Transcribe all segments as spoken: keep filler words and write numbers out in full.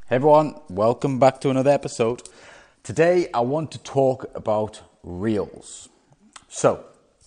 Hey everyone, welcome back to another episode. Today I want to talk about Reels. So,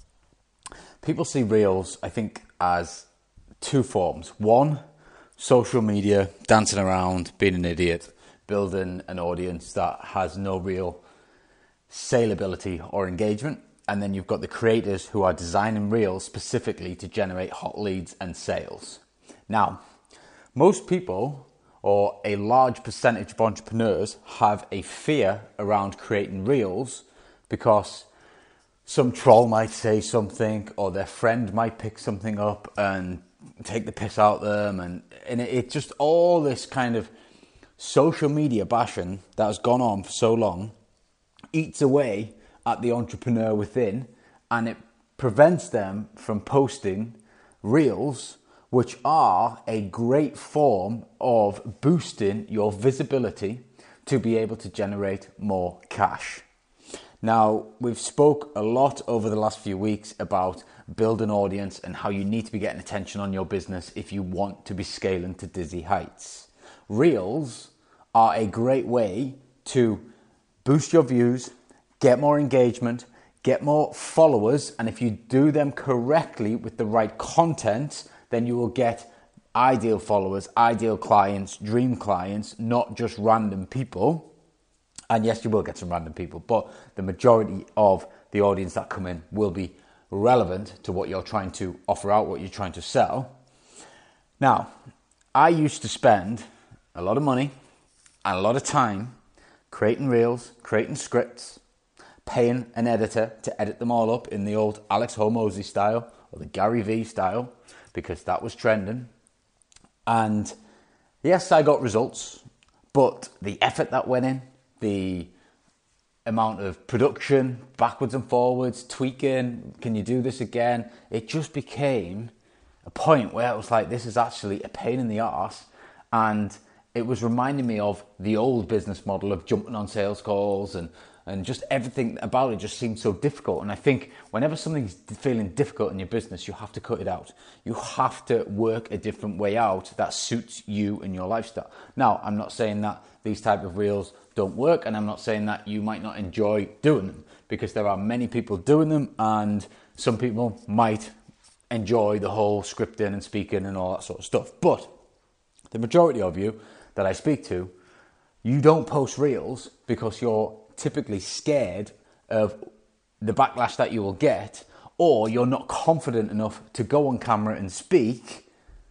people see Reels, I think, as two forms. One, social media, dancing around, being an idiot, building an audience that has no real saleability or engagement. And then you've got the creators who are designing Reels specifically to generate hot leads and sales. Now, most people, or a large percentage of entrepreneurs, have a fear around creating Reels because some troll might say something or their friend might pick something up and take the piss out of them. And, and it, it just all this kind of social media bashing that has gone on for so long eats away at the entrepreneur within, and it prevents them from posting Reels, which are a great form of boosting your visibility to be able to generate more cash. Now, we've spoke a lot over the last few weeks about building audience and how you need to be getting attention on your business if you want to be scaling to dizzy heights. Reels are a great way to boost your views, get more engagement, get more followers, and if you do them correctly with the right content, then you will get ideal followers, ideal clients, dream clients, not just random people. And yes, you will get some random people, but the majority of the audience that come in will be relevant to what you're trying to offer out, what you're trying to sell. Now, I used to spend a lot of money and a lot of time creating Reels, creating scripts, paying an editor to edit them all up in the old Alex Hormozy style or the Gary Vee style, because that was trending. And yes, I got results, but the effort that went in, the amount of production, backwards and forwards, tweaking, can you do this again? It just became a point where it was like, this is actually a pain in the arse. And it was reminding me of the old business model of jumping on sales calls and And just everything about it just seemed so difficult. And I think whenever something's feeling difficult in your business, you have to cut it out. You have to work a different way out that suits you and your lifestyle. Now, I'm not saying that these type of Reels don't work, and I'm not saying that you might not enjoy doing them, because there are many people doing them, and some people might enjoy the whole scripting and speaking and all that sort of stuff. But the majority of you that I speak to, you don't post Reels because you're typically scared of the backlash that you will get, or you're not confident enough to go on camera and speak,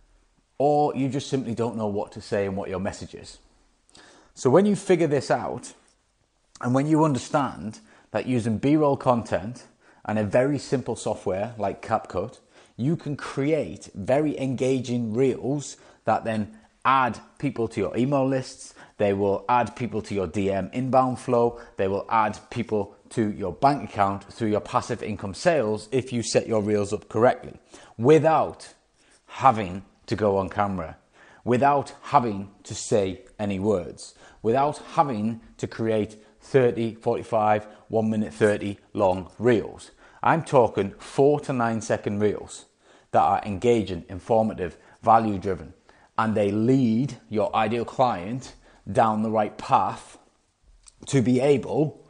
or you just simply don't know what to say and what your message is. So when you figure this out, and when you understand that using B-roll content and a very simple software like CapCut, you can create very engaging Reels that then add people to your email lists, they will add people to your D M inbound flow, they will add people to your bank account through your passive income sales if you set your Reels up correctly, without having to go on camera, without having to say any words, without having to create thirty, forty-five, one minute thirty long Reels. I'm talking four to nine second Reels that are engaging, informative, value driven, and they lead your ideal client down the right path to be able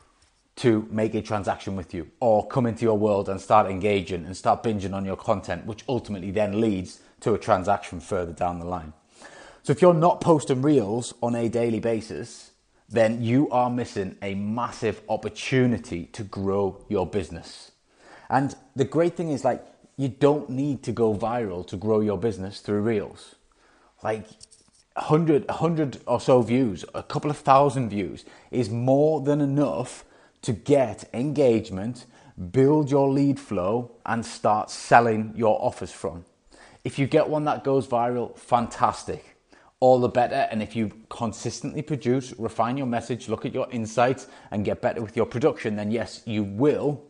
to make a transaction with you, or come into your world and start engaging and start binging on your content, which ultimately then leads to a transaction further down the line. So if you're not posting Reels on a daily basis, then you are missing a massive opportunity to grow your business. And the great thing is, like, you don't need to go viral to grow your business through Reels. Like one hundred, one hundred or so views, a couple of thousand views is more than enough to get engagement, build your lead flow, and start selling your offers from. If you get one that goes viral, fantastic. All the better. And if you consistently produce, refine your message, look at your insights, and get better with your production, then yes, you will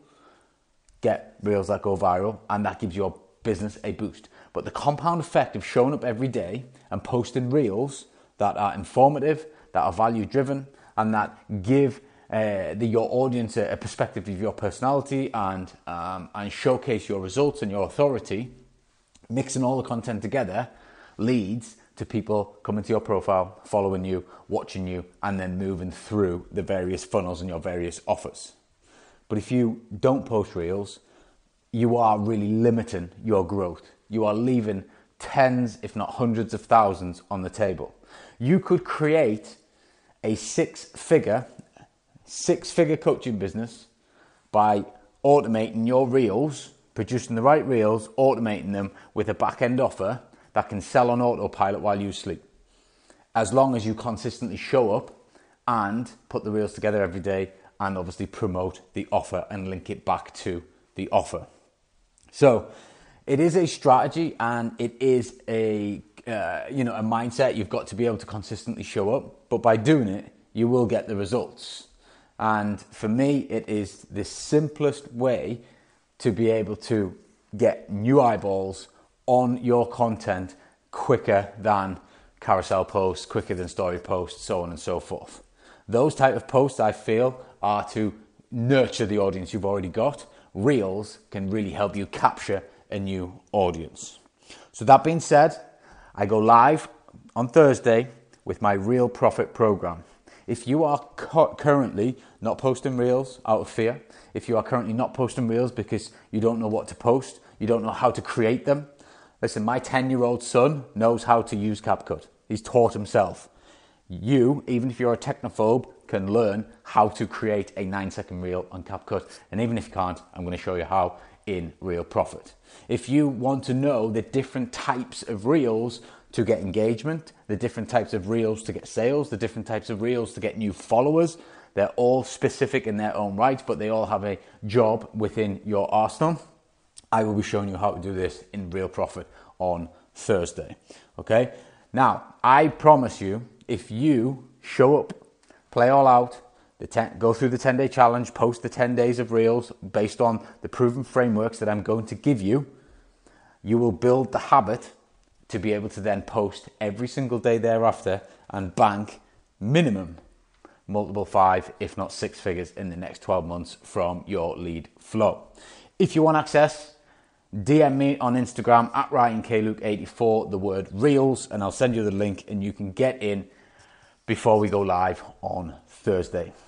get Reels that go viral, and that gives your business a boost. But the compound effect of showing up every day and posting Reels that are informative, that are value driven, and that give uh, the, your audience a, a perspective of your personality and um, and showcase your results and your authority, mixing all the content together leads to people coming to your profile, following you, watching you, and then moving through the various funnels and your various offers. But if you don't post reels, you are really limiting your growth. You are leaving tens, if not hundreds of thousands on the table. You could create a six-figure, six-figure coaching business by automating your reels, producing the right reels, automating them with a back-end offer that can sell on autopilot while you sleep. As long as you consistently show up and put the reels together every day and obviously promote the offer and link it back to the offer. So it is a strategy and it is a uh, you know a mindset. You've got to be able to consistently show up, but by doing it, you will get the results. And for me, it is the simplest way to be able to get new eyeballs on your content quicker than carousel posts, quicker than story posts, so on and so forth. Those type of posts, I feel, are to nurture the audience you've already got. Reels can really help you capture a new audience. So that being said, I go live on Thursday with my Reel Profit program. If you are cu- currently not posting reels out of fear, if you are currently not posting reels because you don't know what to post, you don't know how to create them, listen, my ten-year-old son knows how to use CapCut. He's taught himself. You, even if you're a technophobe, can learn how to create a nine-second reel on CapCut. And even if you can't, I'm going to show you how in Reel Profit. If you want to know the different types of reels to get engagement, the different types of reels to get sales, the different types of reels to get new followers, they're all specific in their own right, but they all have a job within your arsenal. I will be showing you how to do this in Reel Profit on Thursday. Okay? Now, I promise you, if you show up, play all out, the ten, go through the ten-day challenge, post the ten days of reels based on the proven frameworks that I'm going to give you, you will build the habit to be able to then post every single day thereafter and bank minimum multiple five, if not six figures in the next twelve months from your lead flow. If you want access, D M me on Instagram at Ryan K Luke eighty-four, the word reels, and I'll send you the link and you can get in before we go live on Thursday.